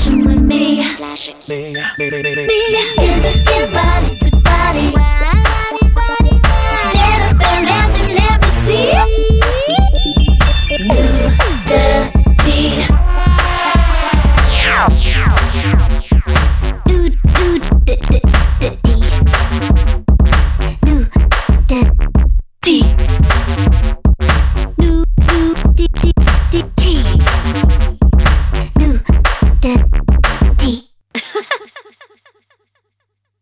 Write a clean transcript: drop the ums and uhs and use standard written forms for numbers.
flashing with me. Skin to skin, body to body.